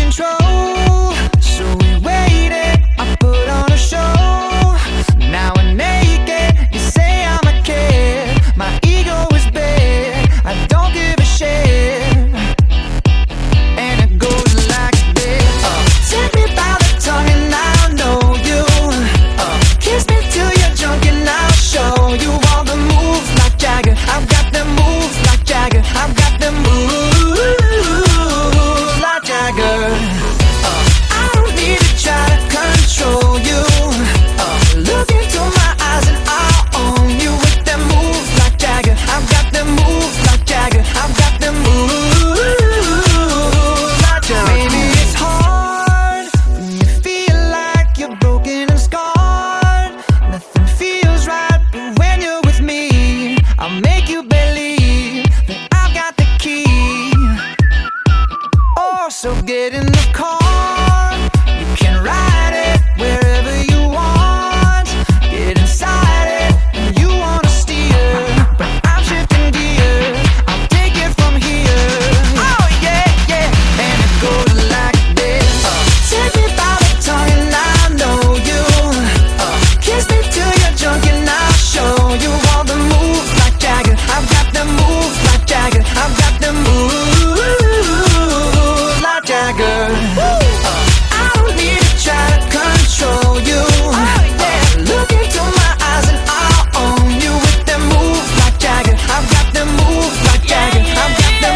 control. So we waited, I put on a show. Now we're naked, you say I'm a kid. My ego is big, I don't give a shit. And it goes like this. Take me by the tongue and I'll know you. Kiss me till you're drunk and I'll show you all the moves like Jagger. I've got them moves like Jagger. I've got them moves like Jagger. I don't need to try to control you. Look into my eyes and I'll own you with them moves like Jagger. I've got them moves like Jagger. I've got them moves like Jagger. Maybe it's hard when you feel like you're broken and scarred. Nothing feels right, but when you're with me, I'll make you believe that I've got the key. Oh, so get in the car, you can ride it wherever you want. Get inside it, and you wanna steer, but I'm shifting gears, I'll take it from here. Oh yeah, yeah, and it goes like this. Take me by the tongue and I know you. Kiss me till you're drunk and I'll show you all the moves like Jagger. I've got them moves like Jagger. I've got them moves like Jagger. I don't need to try to control you. Look into my eyes and I'll own you with them moves like Jagger. I've got them moves like Jagger. I've got them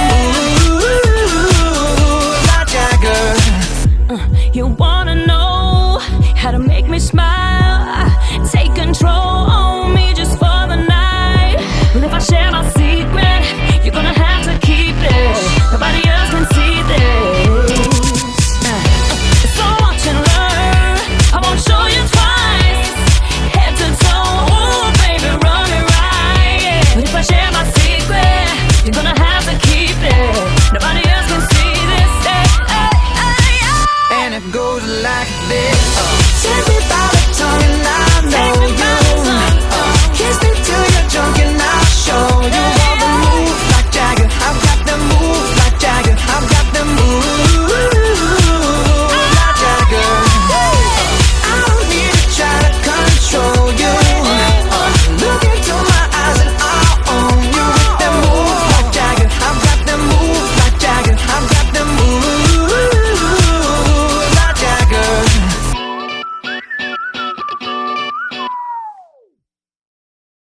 moves like Jagger. You wanna know how to make me smile?